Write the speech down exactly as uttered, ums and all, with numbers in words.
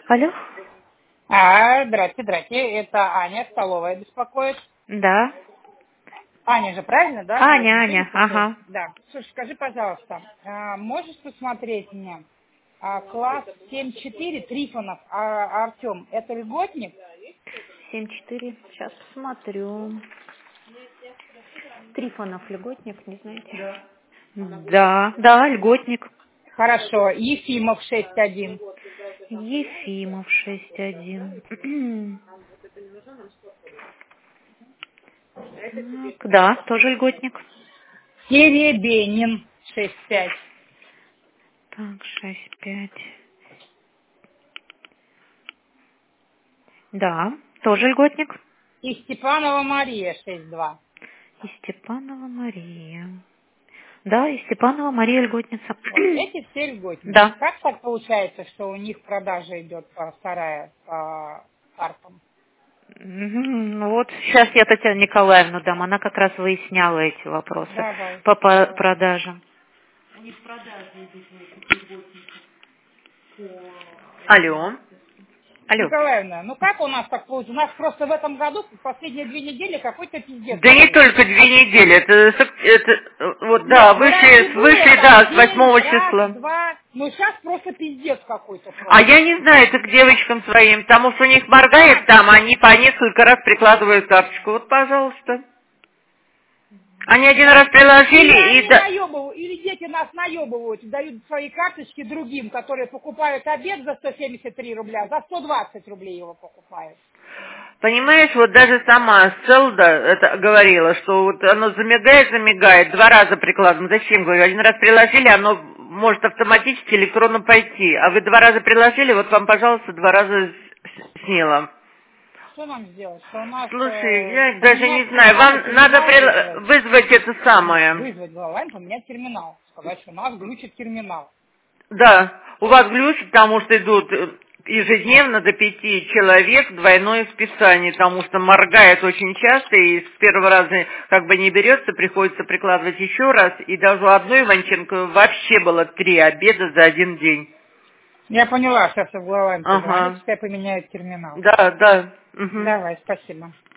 Алло? А, здрасте, здрасте. Это Аня, столовая беспокоит. Да. Аня же, правильно, да? Аня, Вот, Аня, девушка, что ли? ага. Да. Слушай, скажи, пожалуйста, а, можешь посмотреть мне а, класс семь четыре Трифонов а, Артем, это льготник? семь четыре. Сейчас посмотрю. Трифонов льготник, не знаете? Да, да, льготник. Хорошо. Ефимов шесть один. Ефимов шесть один. Так, да, тоже льготник. Серебенин шесть пять. Так, шесть пять. Да, тоже льготник. И Степанова Мария шесть два. И Степанова Мария. Да, и Степанова Мария льготница. Вот эти все льготники. Да. Как так получается, что у них продажа идет по вторая по картам? Мгм. Ну вот сейчас я Татьяну Николаевну дам, она как раз выясняла эти вопросы Давай, по, по давай. продажам. Алло. Алло. Николаевна, ну как у нас так получилось? У нас просто в этом году, последние две недели, какой-то пиздец Да не какой-то. только две недели, это, это э, вот да, Нет, ну раньше вышли, было вышли, там да, с день, восьмого раз, числа. два, но сейчас просто пиздец какой-то А просто. я не знаю, это к девочкам своим, потому что у них А, моргает там, они по несколько раз прикладывают карточку. Вот, пожалуйста. Они один раз да. Или приложили и они да. наебывают, или дети нас наебывают, дают свои карточки другим, которые покупают обед за сто семьдесят три рубля, за сто двадцать рублей его покупают. Понимаешь, вот даже сама Селда это говорила, что вот оно замигает, замигает, два раза прикладываем. Зачем, говорю, один раз приложили, оно может автоматически электронно пойти. А вы два раза приложили, вот вам, пожалуйста, два раза с- сняло. Что нам сделать? Что у нас Слушай, э, я даже не поменять знаю, терминал и вам надо терминал прил- вызвать? вызвать это самое. Вызвать главань, поменять терминал. Сказать, что у нас глючит терминал. Да, у вас глючит, потому что идут э, ежедневно до пяти человек двойное списание, потому что моргает очень часто, и с первого раза как бы не берется, приходится прикладывать еще раз, и даже у одной Иванченко вообще было три обеда за один день. Я поняла, сейчас в главань позвонит, Ага, что я поменяю терминал. да, да. Мгм. Давай, спасибо.